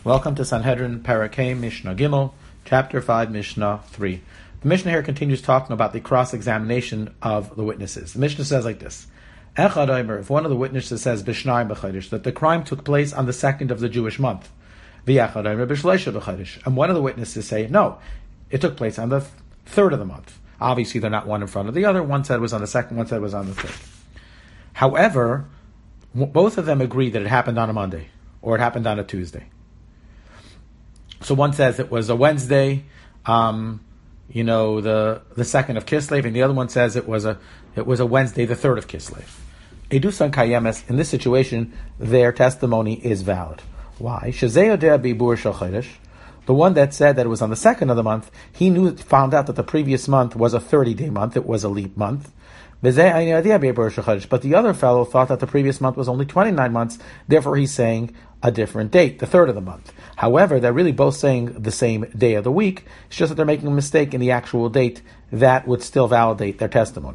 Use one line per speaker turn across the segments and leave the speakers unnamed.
Welcome to Sanhedrin Parakeh Mishnah Gimel, Chapter 5, Mishnah 3. The Mishnah here continues talking about the cross-examination of the witnesses. The Mishnah says like this: Echad Omer, if one of the witnesses says B'shnayim b'chodesh, that the crime took place on the second of the Jewish month, V'echad Omer b'shleisha b'chodesh, and one of the witnesses say, no, it took place on the third of the month. Obviously, they're not one in front of the other. One said it was on the second, one said it was on the third. However, both of them agree that it happened on a Monday, or it happened on a Tuesday. So one says it was a Wednesday, the second of Kislev, and the other one says it was a Wednesday, the third of Kislev. Edusan kayemes, in this situation, their testimony is valid. Why? The one that said that it was on the second of the month, found out that the previous month was a 30-day month, it was a leap month. But the other fellow thought that the previous month was only 29 months, therefore he's saying a different date, the third of the month. However, they're really both saying the same day of the week. It's just that they're making a mistake in the actual date that would still validate their testimony.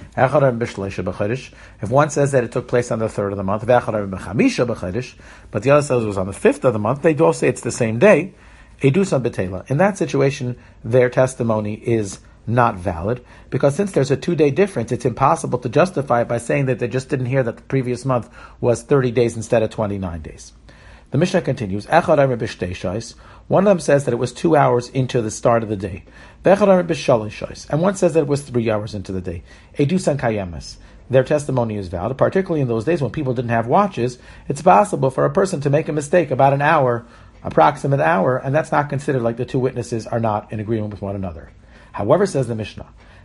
If one says that it took place on the third of the month, but the other says it was on the fifth of the month, they both say it's the same day. In that situation, their testimony is not valid, because since there's a 2-day difference, it's impossible to justify it by saying that they just didn't hear that the previous month was 30 days instead of 29 days. The Mishnah continues, one of them says that it was 2 hours into the start of the day, and one says that it was 3 hours into the day. Their testimony is valid, particularly in those days when people didn't have watches. It's possible for a person to make a mistake about an hour, approximate hour, and that's not considered like the two witnesses are not in agreement with one another. However, says the Mishnah,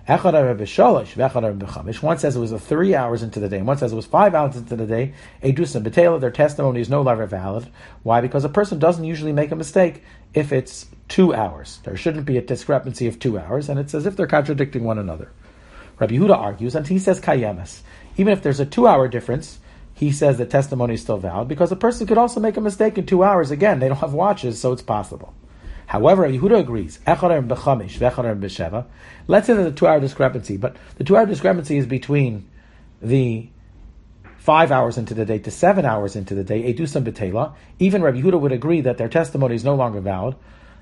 one says it was 3 hours into the day, and one says it was 5 hours into the day. Their testimony is no longer valid. Why? Because a person doesn't usually make a mistake if it's 2 hours. There shouldn't be a discrepancy of 2 hours, and it's as if they're contradicting one another. Rabbi Yehuda argues, and he says kayemes. Even if there's a 2-hour difference, he says the testimony is still valid, because a person could also make a mistake in 2 hours. Again, they don't have watches, so it's possible. However, Yehuda agrees. Let's say there's a 2-hour discrepancy, but the 2-hour discrepancy is between the 5 hours into the day to 7 hours into the day. Edusam b'tela. Even Rabbi Yehuda would agree that their testimony is no longer valid.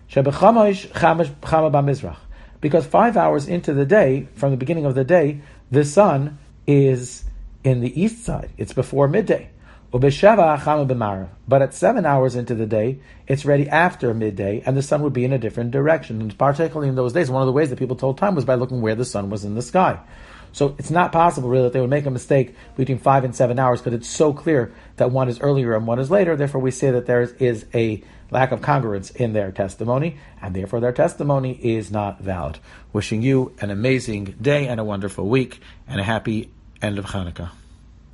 Because 5 hours into the day, from the beginning of the day, the sun is in the east side. It's before midday. But at 7 hours into the day, it's ready after midday, and the sun would be in a different direction. And particularly in those days, one of the ways that people told time was by looking where the sun was in the sky. So it's not possible really that they would make a mistake between 5 and 7 hours, because it's so clear that one is earlier and one is later. Therefore, we say that there is a lack of congruence in their testimony, and therefore their testimony is not valid. Wishing you an amazing day and a wonderful week, and a happy end of Hanukkah.